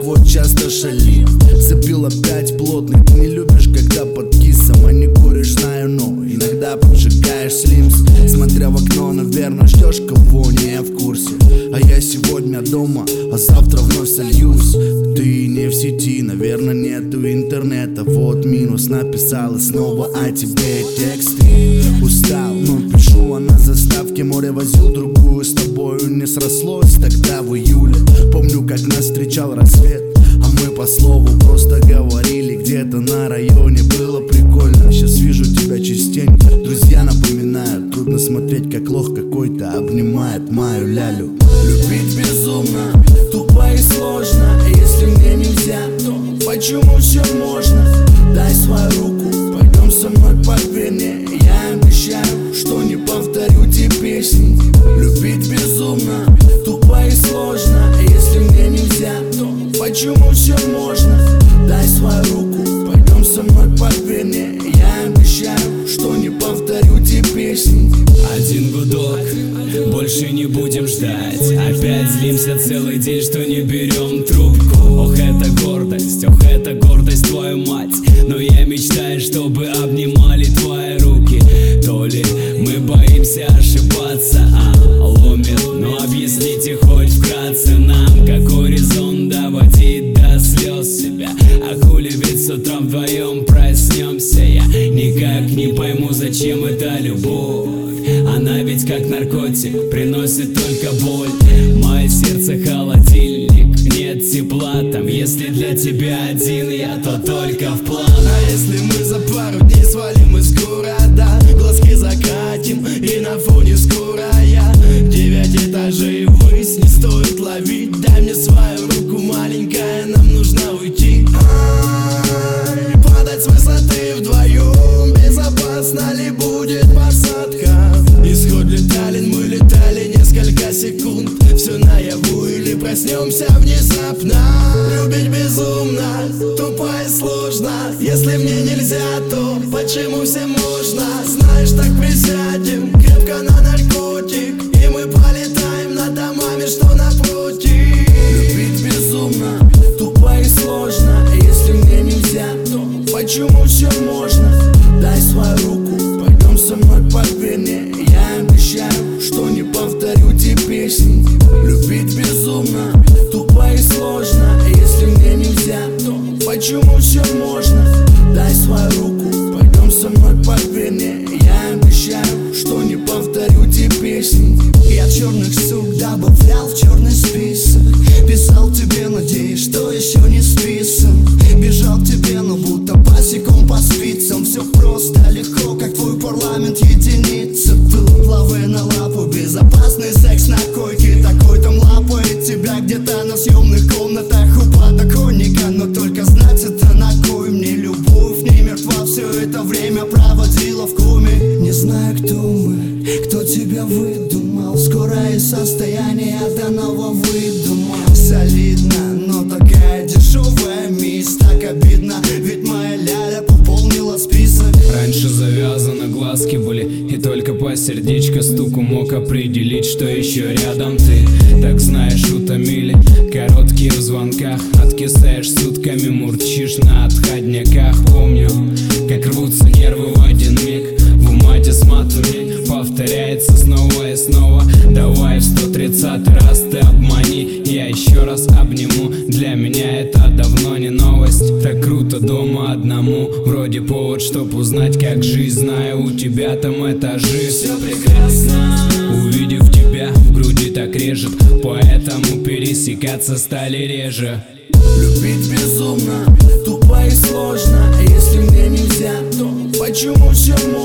вот часто шалит. Запил опять плотный, ты не любишь, когда под кисом, а не куришь, знаю, но иногда поджигаешь слимс. Смотря в окно, наверное, ждешь кого, не в курсе. А я сегодня дома, а завтра вновь сольюсь. Ты не в сети, наверное, нету интернета. Вот минус, написала снова о тебе тексты. Устал, но пишу, а на заставке море возил другую. С тобою не срослось тогда в июле. Помню, как нас встречал рассвет, а мы по слову просто говорили. Где-то на районе было прикольно. Сейчас вижу тебя частенько, друзья напоминают. Трудно смотреть, как лох какой-то обнимает мою лялю. Любить безумно, тупо и сложно. Если мне нельзя, то почему все можно? Дай свою руку, пойдем со мной по вене. Я обещаю, что не повторю те песни. Любить безумно, тупо и сложно. Если мне нельзя, то почему все можно? Дай свою руку, пойдем со мной по вене. Я обещаю, что не повторю те песни. Один гудок, больше не будем ждать. Опять злимся целый день, что не берем трубку. Ох, это гордость, твою мать. Но я мечтаю, чтобы обнимали твои руки. То ли мы боимся ошибаться, ломит. Но объясните хоть вкратце нам, какой резон доводить до слез себя. А хули ведь с утра вдвоем проснемся. Я никак не пойму, зачем эта любовь. Она ведь как наркотик, приносит только боль. Мое сердце холодильник, нет тепла там. Если для тебя один я, то только в план. А если мы за пару дней свалим из города, глазки закатим и на фоне скорая. 9 этажей ввысь не стоит ловить. Дай мне свою руку, маленькая, нам нужно уйти. Падать с высоты вдвоем, безопасно ли будет посадка? Исход летален, мы летали несколько секунд. Все наяву или проснемся внезапно. Любить безумно, тупо и сложно. Если мне нельзя, то почему всем можно? Знаешь, так присядем крепко на наркотик, и мы полетаем над домами, что напротив. Любить безумно, тупо и сложно. Если мне нельзя, то почему все можно? Дай свою руку, пойдем со мной по вене. Я обещаю, что не повторю те песни. Любить безумно, тупо и сложно. Если мне нельзя, то почему все можно? Дай свою руку, пойдем со мной по вене. Я обещаю, что не повторю те песни. Я черных сук добавлял в черный список. Писал тебе, надеюсь, что еще не списан. Бежал к тебе, но будто босиком по спицам. Все просто легко, как твой парламент, единица. Тут лавы на лапу, безопасный секс на койке. Такой там лапает тебя где-то на съемных комнатах у подоконника. Но только знать это на кой мне любовь не мертва. Все это время проводила в коме. Не знаю, кто мы, кто тебя выдумал. Скорое состояние данного выдума. Солидно, но такая дешевая месть. Так обидно, ведь моя ляля пополнила список. Раньше завязаны глазки были, и только по сердечко стуку мог определить, что еще рядом ты. Так знаешь, утомили короткие в звонках. Откисаешь сутками, мурчишь на отходняках. Помню, как рвутся нервы в один миг. В умате с матами повторяется снова и снова. Давай в 130-й раз ты обмани, я еще раз обниму. Для меня это давно не новость. Так круто дома одному, вроде повод, чтоб узнать, как жизнь. Знаю, у тебя там этажи. Все прекрасно. Увидев тебя, в груди так режет, поэтому пересекаться стали реже. Любить безумно, тупо и сложно. Если мне нельзя, то почему все можно?